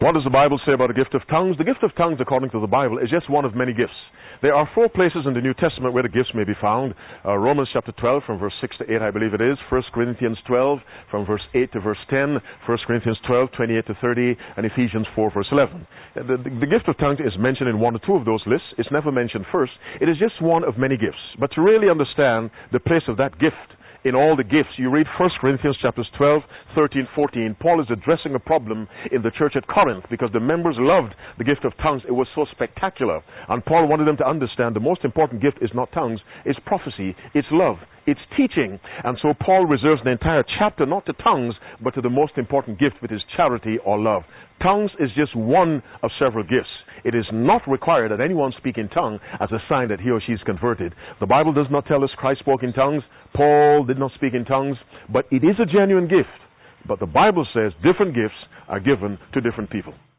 What does the Bible say about the gift of tongues? The gift of tongues, according to the Bible, is just one of many gifts. There are 4 places in the New Testament where the gifts may be found. Romans chapter 12 from verse 6 to 8, I believe it is. 1 Corinthians 12 from verse 8 to verse 10. 1 Corinthians 12, 28 to 30. And Ephesians 4 verse 11. The gift of tongues is mentioned in 1 or 2 of those lists. It's never mentioned first. It is just one of many gifts. But to really understand the place of that gift in all the gifts, you read 1 Corinthians chapters 12, 13, 14. Paul is addressing a problem in the church at Corinth because the members loved the gift of tongues. It was so spectacular. And Paul wanted them to understand the most important gift is not tongues, it's prophecy, it's love, it's teaching. And so Paul reserves an entire chapter not to tongues, but to the most important gift, which is charity or love. Tongues is just one of several gifts. It is not required that anyone speak in tongue as a sign that he or she is converted. The Bible does not tell us Christ spoke in tongues. Paul did not speak in tongues. But it is a genuine gift. But the Bible says different gifts are given to different people.